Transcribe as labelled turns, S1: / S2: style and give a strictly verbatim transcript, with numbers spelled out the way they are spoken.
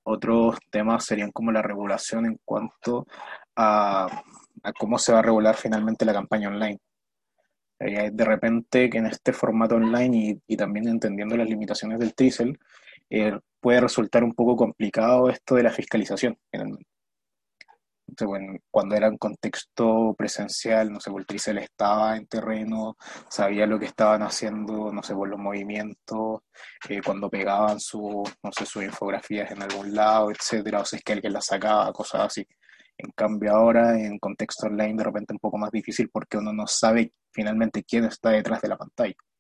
S1: Otros temas serían como la regulación en cuanto a, a cómo se va a regular finalmente la campaña online. Eh, de repente que en este formato online y, y también entendiendo las limitaciones del TRICEL, eh, puede resultar un poco complicado esto de la fiscalización, finalmente. Entonces, bueno, cuando era en contexto presencial, no sé, pues el TRICEL estaba en terreno, sabía lo que estaban haciendo, no sé, por los movimientos, eh, cuando pegaban su, no sé, sus infografías en algún lado, etcétera, o si es que alguien las sacaba, cosas así. En cambio ahora, en contexto online, de repente un poco más difícil porque uno no sabe finalmente quién está detrás de la pantalla.